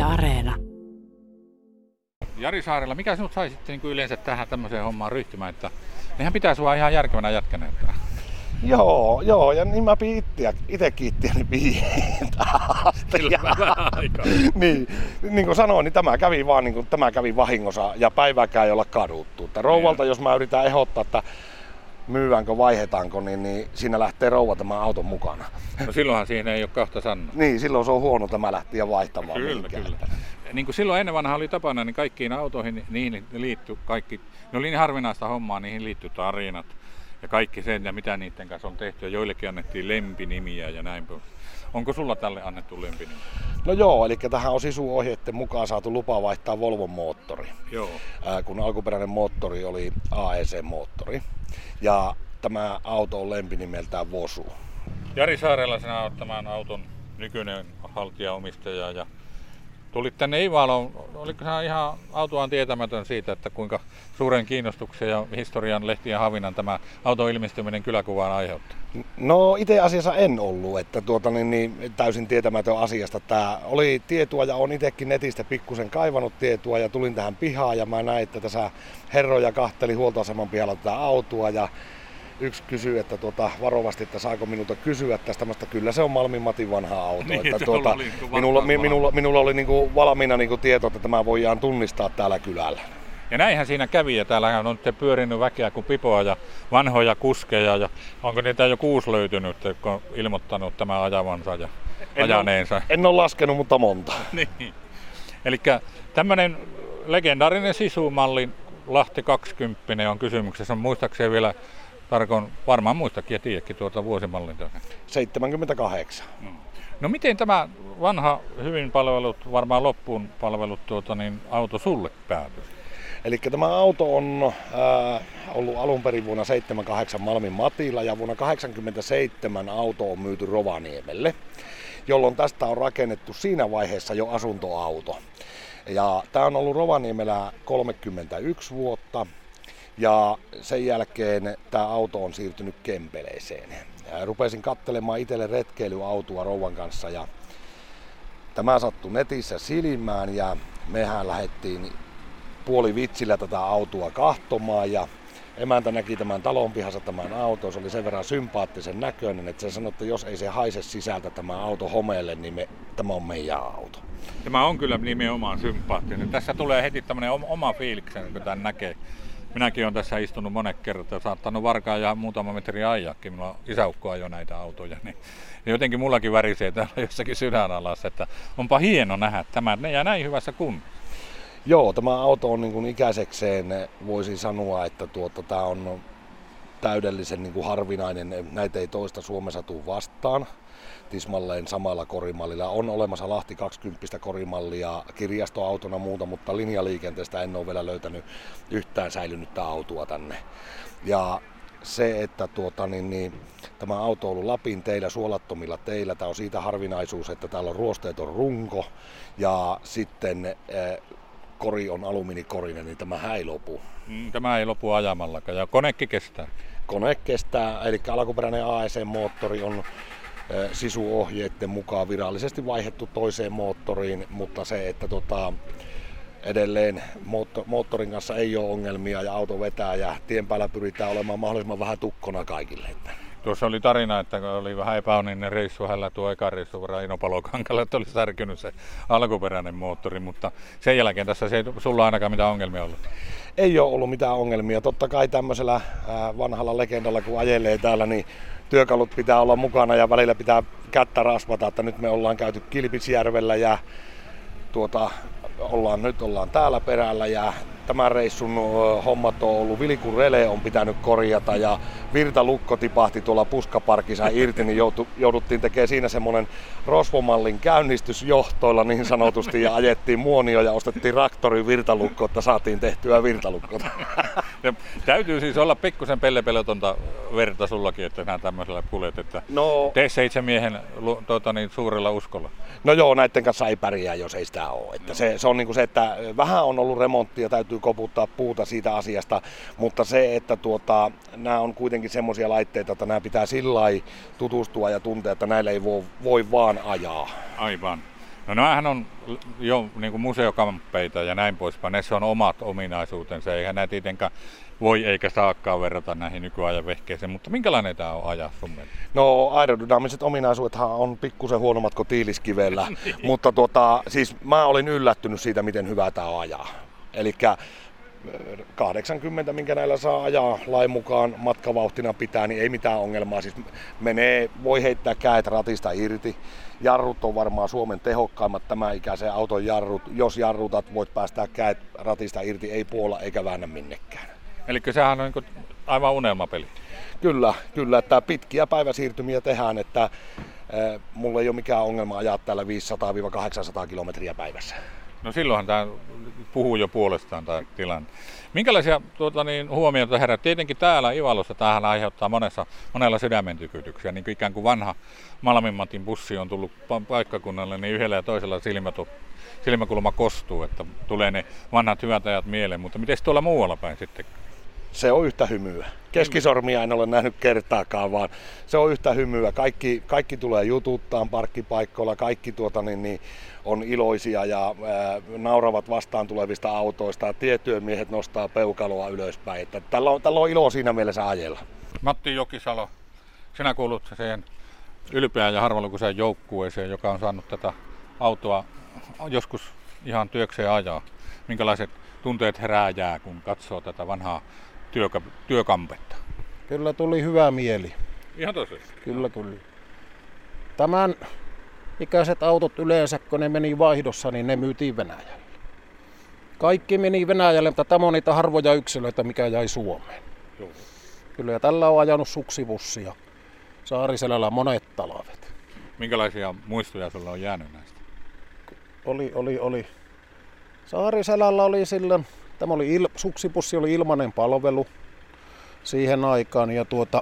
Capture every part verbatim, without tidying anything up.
Areena. Jari Saarela, mikä sinut sai sitten niin kuin yleensä tähän tämmöiseen hommaan ryhtymään, että nehän pitää sua ihan järkevänä jätkänä? Joo, joo, ja niin mä pidin itsekin itseäni piin asti. niin, niin kuin sanoin, niin tämä kävi vaan niin kuin, tämä kävi vahingossa ja päivääkään ei olla kaduttu. Että rouvalta, jos mä yritän ehdottaa, että myydäänkö, vaihdetaanko, niin, niin siinä lähtee rouva tämän auton mukana. No silloinhan siihen ei ole kahta sanaa. Niin, silloin se on huono tämä lähtiä vaihtamaan. Kyllä, mihinkään. kyllä. Niin kuin silloin ennen vanhaa oli tapana, niin kaikkiin autoihin niihin liittyi kaikki, ne oli niin harvinaista hommaa, niihin liittyi tarinat ja kaikki sen ja mitä niiden kanssa on tehty ja joillekin annettiin lempinimiä ja näin pois. Onko sulla tälle annettu lempinimi? No joo, eli tähän on sisuohjeiden mukaan saatu lupa vaihtaa Volvon moottori. Joo. Ää, kun alkuperäinen moottori oli A E C-moottori. Ja tämä auto on lempinimeltään Vosu. Jari Saarela, sinä olet tämän auton nykyinen haltijaomistaja ja tulit tänne Ivaloon. Oliko sinä ihan autoaan tietämätön siitä, että kuinka suuren kiinnostuksen ja historian lehtien havinan tämä auton ilmestyminen kyläkuvaan aiheuttaa? No itse asiassa en ollut, että tuota, niin, niin, täysin tietämätön asiasta. Tämä oli tietoa ja olen itsekin netistä pikkusen kaivannut tietoa ja tulin tähän pihaan ja mä näin, että tässä herroja kahteli huoltoaseman pihalla tätä autoa ja yksi kysyi, että tuota, varovasti, että saako minulta kysyä tästä, mutta kyllä se on Malmin Matin vanha auto. Niin, että tuota, niin minulla, minulla, minulla oli niin kuin valmiina niin kuin tieto, että tämä voidaan tunnistaa täällä kylällä. Ja näinhän siinä kävi, ja täällä on nyt pyörinyt väkeä kuin pipoa ja vanhoja kuskeja, ja onko niitä jo kuusi löytynyt, jotka on ilmoittanut tämän ajavansa ja en ajaneensa? Ole, en ole laskenut, mutta monta. Niin. Eli tämmöinen legendaarinen sisumalli Lahti kaksikymmentä on kysymyksessä, on muistaakseni vielä tarkoin, varmaan muistakin ja tiedäkin tuota vuosimallin. seitsemänkymmentäkahdeksan. Mm. No miten tämä vanha, hyvin palvelut, varmaan loppuun palvelut tuota, niin auto sulle päätyi? Eli tämä auto on äh, ollut alun perin vuonna seitsemänkymmentäkahdeksan Malmin Matilla ja vuonna kahdeksankymmentäseitsemän auto on myyty Rovaniemelle, jolloin tästä on rakennettu siinä vaiheessa jo asuntoauto. Ja tämä on ollut Rovaniemellä kolmekymmentäyksi vuotta ja sen jälkeen tämä auto on siirtynyt Kempeleeseen. Ja rupesin katselemaan itselle retkeilyautoa rouvan kanssa ja tämä sattui netissä silmään ja mehän lähdettiin puoli vitsillä tätä autoa kahtomaan ja emäntä näki tämän talon pihassa tämän auton. Se oli sen verran sympaattisen näköinen, että se sanoi, että jos ei se haise sisältä tämä auto homeelle, niin me, tämä on meidän auto. Tämä on kyllä nimenomaan sympaattinen. Tässä tulee heti tämmöinen oma fiiliksen, kun tämän näkee. Minäkin olen tässä istunut monet kerrat ja saattanut varkaan ja muutama metri ajakin. Minulla isäukko ajoi näitä autoja, niin jotenkin mullakin värisee täällä jossakin sydänalassa, että onpa hieno nähdä tämä ja näin hyvässä kunnossa. Joo, tämä auto on niin kuin ikäisekseen, voisin sanoa, että tuota, tämä on täydellisen niin kuin harvinainen. Näitä ei toista Suomessa tule vastaan. Tismalleen samalla korimallilla. On olemassa Lahti kaksikymmentä korimallia kirjastoautona muuta, mutta linjaliikenteestä en ole vielä löytänyt yhtään säilynyttä autoa tänne. Ja se, että tuota, niin, niin, tämä auto on ollut Lapin teillä, suolattomilla teillä. Tämä on siitä harvinaisuus, että täällä on ruosteeton runko ja sitten eh, kori on alumiinikorinen, niin tämä ei lopu. Tämä ei lopu ajamallakaan ja konekin kestää. Kone kestää, eli alkuperäinen A E C-moottori on sisuohjeiden mukaan virallisesti vaihdettu toiseen moottoriin, mutta se, että tota, edelleen moottorin kanssa ei ole ongelmia ja auto vetää ja tien päällä pyritään olemaan mahdollisimman vähän tukkona kaikille. Tuossa oli tarina, että oli vähän epäonninen reissu hänellä tuo eka reissu verran Ino Palokankalle, että oli särkynyt se alkuperäinen moottori, mutta sen jälkeen tässä ei sulla ainakaan mitään ongelmia ollut. Ei ole ollut mitään ongelmia. Totta kai tämmöisellä vanhalla legendalla kun ajelee täällä, niin työkalut pitää olla mukana ja välillä pitää kättä rasvata, että nyt me ollaan käyty Kilpisjärvellä ja tuota, ollaan, nyt ollaan täällä perällä ja tämän reissun hommat on ollut, Vilikun rele on pitänyt korjata ja virtalukko tipahti tuolla puskaparkissa irti, niin joutu, jouduttiin tekemään siinä semmoinen rosvomallin käynnistysjohtoilla niin sanotusti ja ajettiin muonio ja ostettiin traktorin virtalukko, että saatiin tehtyä virtalukko. Täytyy siis olla pikkusen pellepelotonta verta sullakin, että nämä tämmöisellä kuljet, että no, tee se itse miehen tuota, niin, suurella uskolla. No joo, näiden kanssa ei pärjää, jos ei sitä ole. Että se, se on niin kuin se, että vähän on ollut remonttia, täytyy koputtaa puuta siitä asiasta, mutta se, että tuota, nämä on kuitenkin semmoisia laitteita, että nämä pitää sillä lailla tutustua ja tuntea, että näillä ei voi, voi vaan ajaa. Aivan. No nämähän on jo niin kuin museokamppeita ja näin poispäin. Näissä on omat ominaisuutensa, eihän näitä tietenkään voi eikä saakaan verrata näihin nykyajan vehkeisiin. Mutta minkälainen tämä on ajaa sun mielestä? No aerodynaamiset ominaisuudethan on pikkusen huonommat kuin tiiliskivellä, mutta tuota, siis mä olin yllättynyt siitä, miten hyvä tämä on ajaa. Elikkä kahdeksankymmentä, minkä näillä saa ajaa lain mukaan matkavauhtina pitää, niin ei mitään ongelmaa. Siis menee, voi heittää kädet ratista irti. Jarrut on varmaan Suomen tehokkaimmat tämän ikäisen auton jarrut. Jos jarrutat, voit päästää kädet ratista irti, ei puolla eikä väännä minnekään. Eli sehän on niin aivan unelmapeli. Kyllä, kyllä, että pitkiä päiväsiirtymiä tehdään, että äh, mulla ei ole mikään ongelma ajaa täällä viisisataa kahdeksansataa kilometriä päivässä. No silloinhan tämä puhuu jo puolestaan tämä tilanne. Minkälaisia tuota, niin, huomioita herää? Tietenkin täällä Ivalossa tämähän aiheuttaa monessa, monella sydämentykytyksiä. Niin kuin ikään kuin vanha Malmin Matin bussi on tullut paikkakunnalle, niin yhdellä ja toisella silmätu, silmäkulma kostuu, että tulee ne vanhat hyvät ajat mieleen. Mutta miten tuolla muualla päin sitten? Se on yhtä hymyä. Keskisormia en ole nähnyt kertaakaan, vaan se on yhtä hymyä. Kaikki, kaikki tulee jututtaan parkkipaikkoilla, kaikki tuota, niin, niin, on iloisia ja ää, nauravat vastaan tulevista autoista. Tietyömiehet nostaa peukaloa ylöspäin. Että tällä, on, tällä on ilo siinä mielessä ajella. Matti Jokisalo, sinä kuulut siihen ylpeään ja harvalukuiseen joukkueeseen, joka on saanut tätä autoa joskus ihan työkseen ajaa. Minkälaiset tunteet herääjää, kun katsoo tätä vanhaa työka- työkampetta? Kyllä tuli hyvä mieli. Ihan tosiaan. Kyllä, kyllä. Tämän ikäiset autot yleensä, kun ne meni vaihdossa, niin ne myytiin Venäjälle. Kaikki meni Venäjälle, mutta tämä on niitä harvoja yksilöitä, mikä jäi Suomeen. Joo. Kyllä, ja tällä on ajanut suksibussia. Saariselällä monet talvet. Minkälaisia muistoja sulla on jäänyt näistä? Oli, oli, oli. Saariselällä oli silloin, tämä oli il, suksibussi oli ilmainen palvelu siihen aikaan ja tuota,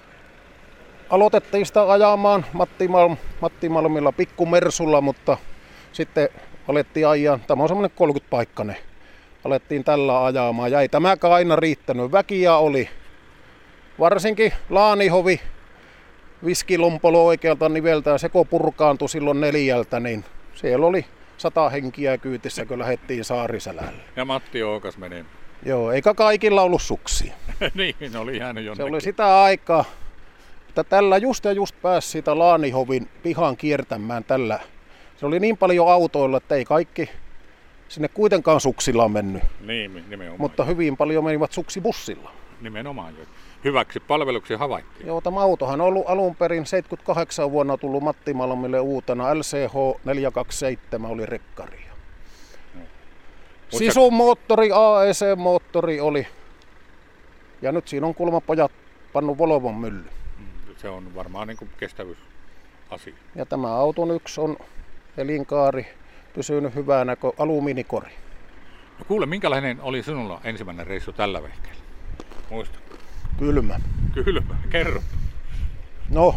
aloitettiin sitä ajamaan Matti, Malm, Matti Malmilla pikkumersulla, mutta sitten alettiin ajaa, tämä on semmoinen kolmekymmentä paikkainen, alettiin tällä ajamaan ja ei tämäkään aina riittänyt, väkiä oli, varsinkin Laanihovi, Viskilompolo oikealta niveltä ja seko purkaantui silloin neljältä, niin siellä oli sata henkiä kyytissä, kun lähdettiin Saariselälle. Ja Matti Ookas meni. Joo, eikä kaikilla ollut suksia. Niin, oli jäänyt jonnekin. Se oli sitä aikaa, että tällä just ja just pääsi siitä Laanihovin pihan kiertämään tällä. Se oli niin paljon autoilla, että ei kaikki sinne kuitenkaan suksilla mennyt. Niin, nimenomaan. Mutta hyvin paljon menivät suksibussilla. Nimenomaan. Hyväksi palveluksi havaittiin. Joo, tämä autohan on ollut alun perin seitsemänkymmentäkahdeksan vuonna tullut Matti Malmille uutena. L C H neljäsataakaksikymmentäseitsemän oli rekkari. No. Sisumoottori, A E C-moottori oli. Ja nyt siinä on kuulemma pojat pannut Volvon mylly. Se on varmaan niin kuin kestävyysasia. Ja tämä auton yksi on elinkaari pysynyt hyvänä kuin alumiinikori. No kuule, minkälainen oli sinulla ensimmäinen reissu tällä vehkeellä? Muista. Kylmä. Kylmä, kerro. No.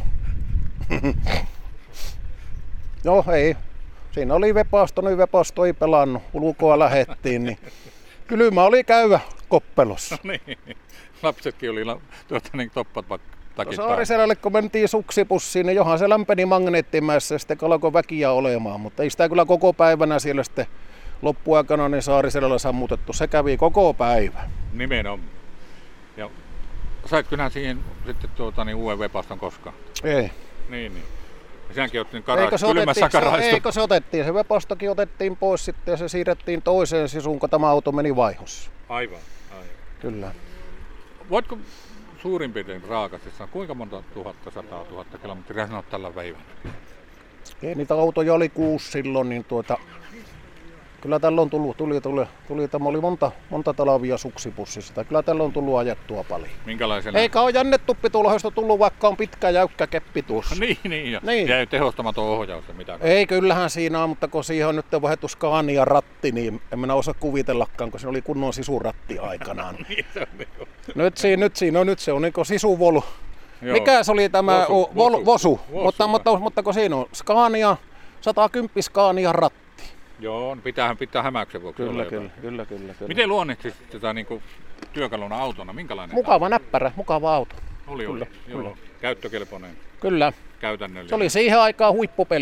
No ei. Siinä oli vepasto, niin vepasto ei pelannut. Ulkoa lähettiin, niin kylmä oli käyvä koppelossa. No niin. Lapsetkin oli tuota, niin toppat takit no, Saariselälle, kun mentiin suksipussiin, niin johan se lämpeni magneettimäessä ja sitten alkoi väkiä olemaan. Mutta ei sitä kyllä koko päivänä siellä sitten loppuaikana niin Saariselällä sammutettu. Se kävi koko päivä. Nimenomaan. Ja saitko nää siihen sitten tuota, niin uuden vepaston koskaan? Ei. Niin, niin. Ja senkin otettiin karais, kylmässä karaistu. Eikö se otettiin? Se vepastokin otettiin pois sitten ja se siirrettiin toiseen sisuun, kun tämä auto meni vaihossa. Aivan, aivan. Kyllä. Voitko suurin piirtein raakasti sanoa, kuinka monta tuhatta, sataa tuhatta kilometriä sinä olet tällä väivänä? Ei, niitä autoja oli kuusi silloin, niin tuota, kyllä tällä on tullut, tuli, tuli, tuli, tämä oli monta, monta talvia suksipussista. Kyllä tällä on tullut ajettua paljon. Minkälaisena? Eikä ole jännetuppitulohoista tullut, vaikka on pitkä jäykkä keppi tuossa. niin, niin, ja niin. Jäi tehostamaton ohjaus ja mitä? Ei, kyllähän siinä on, mutta kun siihen on nyt vaihdettu Scania ratti, niin en minä osaa kuvitellakaan, kun se oli kunnon sisuratti aikanaan. niin, se on niin. Nyt siinä, nyt siinä on, nyt se on niin kuin sisuvolu. Joo. Mikä se oli tämä Vosu, Vol, vosu, vosu. vosu. Mutta, mutta, mutta kun siinä on Scania, sata kymmenen Scania ratti. Joo, pitää, pitää hämäyksen vuoksi Kyllä, olla kyllä, jotain. kyllä, kyllä, kyllä. Miten luonnehtisit tätä niin kuin työkaluna autona? Minkälainen? Mukava näppärä, mukava auto. Oli, Kyllä, oli. Joo. kyllä. Käyttökelpoinen, Kyllä. käytännöllinen. Se oli siihen aikaan huippupeli.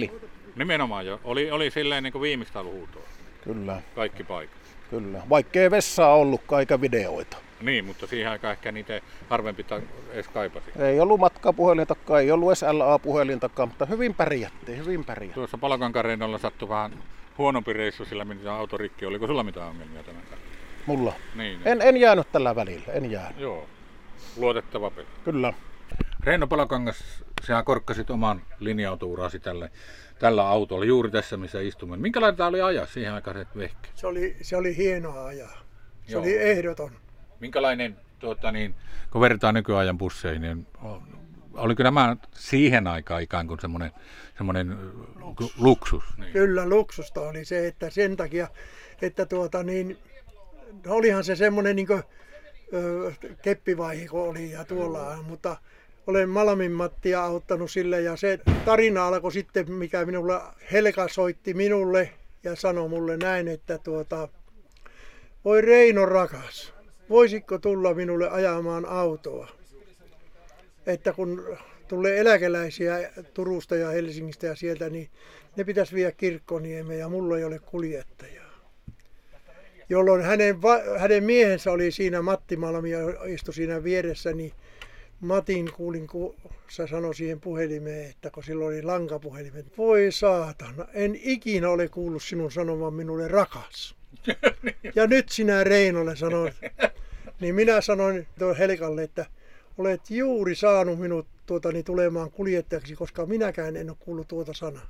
Nimenomaan jo. Oli, oli silleen niin kuin viimeistä huutoa. Kyllä, Kaikki paikat. kyllä. Vaikkei vessaa ollutkaan eikä videoita. Niin, mutta siihen aikaan ehkä niitä harvempi ta- edes kaipasi. Ei ollut matkapuhelintakaan, ei ollut edes L A-puhelintakaan, mutta hyvin pärjättiin, hyvin pärjättiin. Tuossa Palokankareinolla sattui vähän huonompi reissu sillä, mitä auto rikki. Oliko sulla mitään ongelmia tämän kanssa? Mulla. Niin, En, en jäänyt tällä välillä, en jäänyt. Joo. Luotettava peli. Kyllä. Reino Palokangas, sinä korkkasit oman linja-autourasi tälle, tällä autolla, juuri tässä missä istumme. Minkälainen tämä oli ajaa siihen aikaan se vehke? Se oli, se oli hienoa ajaa. Se Joo. oli ehdoton. Minkälainen, tuota, niin, kun vertaa nykyajan busseihin, niin oliko nämä siihen aikaan ikään kuin semmoinen, semmoinen luksus? luksus niin. Kyllä luksusta oli se, että sen takia, että tuota niin, olihan se semmoinen niin kuin, ö, keppivaihe kun oli ja tuolla, mutta olen Malmin Mattia auttanut sille ja se tarina alkoi sitten, mikä minulle, Helka soitti minulle ja sanoi mulle näin, että tuota, voi Reino rakas, voisitko tulla minulle ajamaan autoa? Että kun tulee eläkeläisiä Turusta ja Helsingistä ja sieltä, niin ne pitäisi viedä Kirkkoniemeen ja mulla ei ole kuljettajaa. Jolloin hänen, hänen miehensä oli siinä, Matti Malmi istui siinä vieressä, niin Matin kuulin, kun se sanoi siihen puhelimeen, että kun silloin oli lankapuhelimet, voi saatana, en ikinä ole kuullut sinun sanomaan minulle rakas. Ja nyt sinä Reinolle sanoit. Niin minä sanoin tuon Helkalle, että olet juuri saanut minut tuotani tulemaan kuljettajaksi, koska minäkään en ole kuullut tuota sanaa.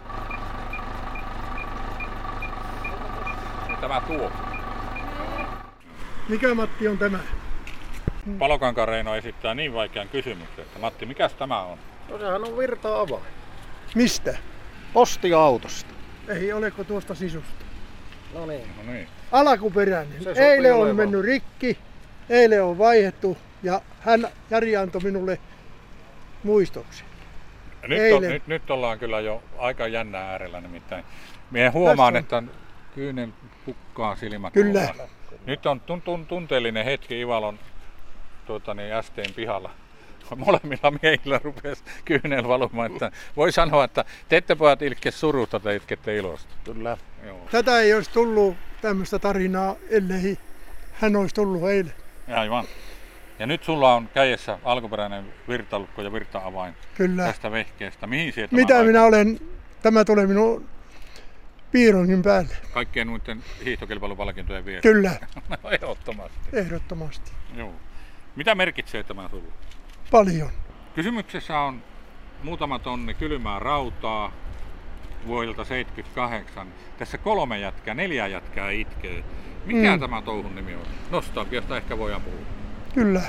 Tämä tuo. Mikä Matti on tämä? Palokankaan Reino esittää niin vaikean kysymyksen, että Matti, mikäs tämä on? No sehän on virta-avain. Mistä? Postiautosta. Ei oleko tuosta sisusta? No niin. No niin. Alkuperäinen. Se sopii Eilen on olemaan. mennyt rikki, eilen on vaihdettu ja hän Jari antoi minulle muistoksi. Nyt, on, Eilen. nyt, nyt ollaan kyllä jo aika jännää äärellä nimittäin. Minä huomaan, Tässä että kyynel pukkaa silmät. Kyllä. ollaan. Nyt on tun, tun, tunteellinen hetki Ivalon tuota, niin S T:n pihalla. Molemmilla miehillä rupesi kyynel valumaan. Että voi sanoa, että te ette pojat ilke surusta tai itkette ilosta. Kyllä. Joo. Tätä ei olisi tullut tämmöistä tarinaa, ellei hän olisi tullut eilen. Aivan. Ja nyt sulla on kädessä alkuperäinen virtalukko ja virta-avain Kyllä. tästä vehkeestä. Mihin sieltä Mitä minä olen, tämä tulee minun piirongin päälle. Kaikkien muiden hiihtokilpailupalkintojen vieressä. Kyllä, No, ehdottomasti. ehdottomasti. Joo. Mitä merkitsee tämä sulle? Paljon. Kysymyksessä on muutama tonni kylmää rautaa vuodelta seitsemänkymmentäkahdeksan. Tässä kolme jätkää, neljä jätkää itkee. Mikä Mm. tämä touhun nimi on? Nostalgiasta ehkä voidaan puhua. Kyllä.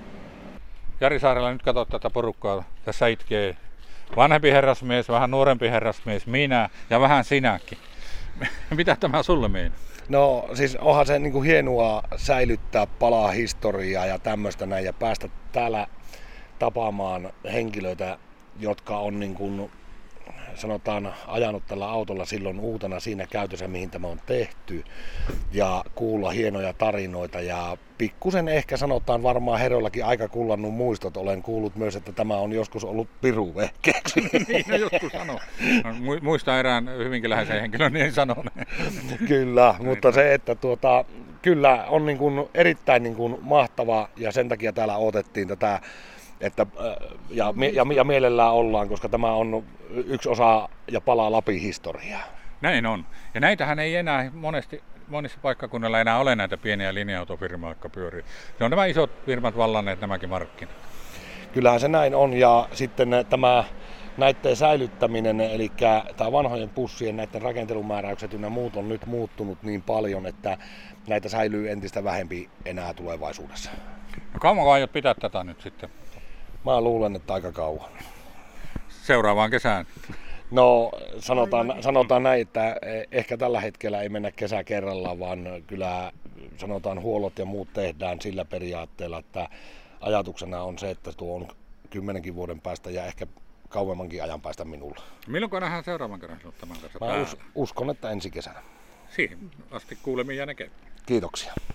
Jari Saarella, nyt katsot tätä porukkaa. Tässä itkee vanhempi herrasmies, vähän nuorempi herrasmies, minä ja vähän sinäkin. Mitä tämä sulle meinaa? No siis onhan se niin kuin hienoa säilyttää palaa historiaa ja tämmöistä näin ja päästä täällä tapaamaan henkilöitä, jotka on niin kuin, sanotaan ajanut tällä autolla silloin uutena siinä käytössä, mihin tämä on tehty ja kuulla hienoja tarinoita ja pikkusen ehkä sanotaan varmaan herroillakin aika kullannut muistot. Olen kuullut myös, että tämä on joskus ollut piruvehkeeksi. Niin, no jotkut sanoo. No, muista erään hyvinkin läheisen henkilön, niin sanoo. Kyllä, mutta se, että tuota, kyllä on niin kuin erittäin niin kuin mahtava ja sen takia täällä odotettiin tätä, että, ja, ja, ja mielellään ollaan, koska tämä on yksi osa ja palaa Lapin historiaa. Näin on. Ja näitähän ei enää monesti, monissa paikkakunnilla enää ole näitä pieniä linja-autofirmaa, jotka pyörii. Ne on nämä isot firmat vallanneet nämäkin markkinat. Kyllähän se näin on ja sitten tämä näiden säilyttäminen, eli tämä vanhojen pussien näiden rakentelumääräykset ja muut on nyt muuttunut niin paljon, että näitä säilyy entistä vähempi enää tulevaisuudessa. No kauanko aiot pitää tätä nyt sitten? Mä luulen, että aika kauan. Seuraavaan kesään. No sanotaan, sanotaan näin, että ehkä tällä hetkellä ei mennä kesä kerrallaan, vaan kyllä sanotaan huollot ja muut tehdään sillä periaatteella, että ajatuksena on se, että tuo on kymmenenkin vuoden päästä ja ehkä kauemmankin ajan päästä minulla. Milloin nähdään seuraavan kerran sinut tämän kanssa Mä päällä? us, uskon, että ensi kesänä. Siihen asti kuulemiin ja näkemiin. Kiitoksia.